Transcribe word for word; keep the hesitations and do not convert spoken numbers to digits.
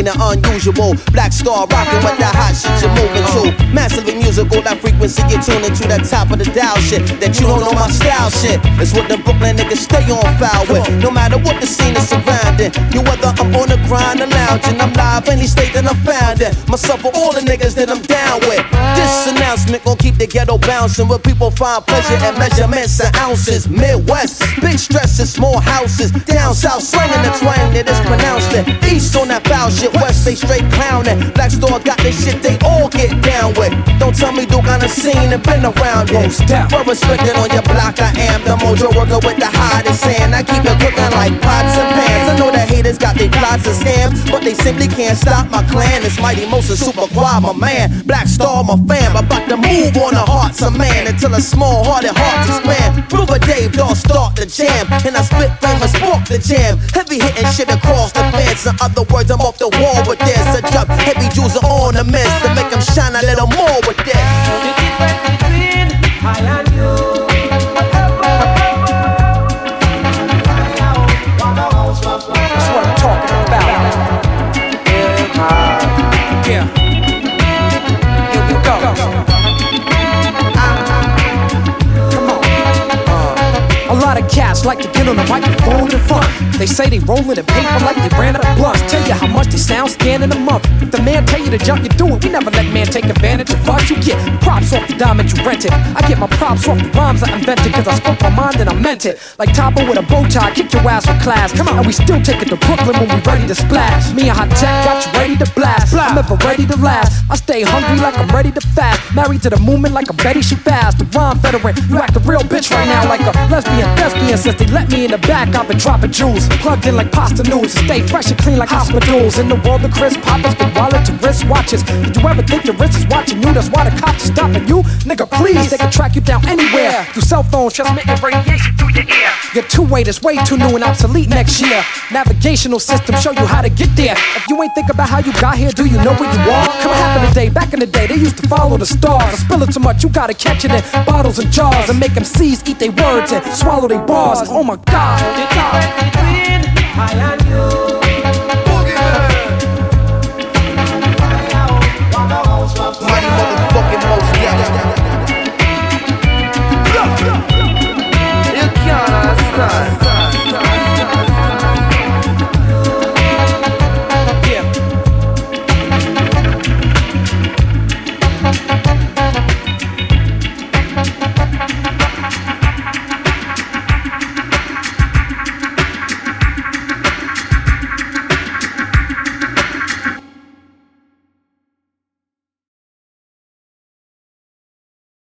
ain't it unusual? Black Star rocking with that hot shit you're moving to. Massively musical, that frequency you're tuning to, that top of the dial shit. That you don't know my style shit. It's what the Brooklyn niggas stay on foul with. No matter what the scene is surrounding. You whether I'm on the grind or lounging, I'm live any state that I'm found in. Myself or all the niggas that I'm down with. This announcement gon' keep the ghetto bouncing, where people find pleasure and measurements and ounces. Midwest, big stresses, small houses. Down south, slanging the twang that is pronounced it. East on that foul shit, west they straight clowning. Black Star got this shit they all get down with. Don't tell me Duke on the scene and been around it. Well respected on your block, I am the mojo worker with the hottest hand. I keep it cooking like pots and pans. I know the haters got their plots and scams, but they simply can't stop my clan. It's Mighty Mosa Super Quad, my man. Black Star, my fam. About to move on the hearts of man until a small-hearted hearts expand. River Dave, don't start the jam, and I spit flame and spark the jam. Heavy hitting shit across the fence. In other words, I'm off the wall with this. I drop heavy jewels on the mist to make them shine a little more with this. The difference between I and you. That's what I'm talking about. Yeah. Here we go. Come on. Uh, a lot of cats like to get on the microphone in front. They say they rollin' in paper like they ran out of blunts. Tell you how much they sound scan in a month. If the man tell you to jump, you do it. We never let man take advantage of us. You get props off the diamond you rented. I get my props off the rhymes I invented, cause I spoke my mind and I meant it. Like Tabo with a bow tie, kick your ass with class. Come on, and we still take it to Brooklyn when we ready to splash. Me and Hot Tech got you ready to blast. I'm ever ready to last. I stay hungry like I'm ready to fast. Married to the movement like I'm Betty she fast. The rhyme veteran, you act a real bitch right now like a lesbian thespian. Since they let me in the back, I've been dropping jewels. Plugged in like pasta noodles, stay fresh and clean like hospitals. In the world of Chris Poppers, big wallet to wrist watches. Did you ever think your wrist is watching you? That's why the cops are stopping you. Nigga, please, they can track you down anywhere. Through cell phones, transmitting radiation through your ear. Your two-way is way too new and obsolete next year. Navigational system show you how to get there. If you ain't think about how you got here, do you know where you are? Come happen today, back in the day, they used to follow the stars. I spill it too much, you gotta catch it in bottles and jars. And make M Cs eat their words and swallow their bars. Oh my God. The difference between I and you.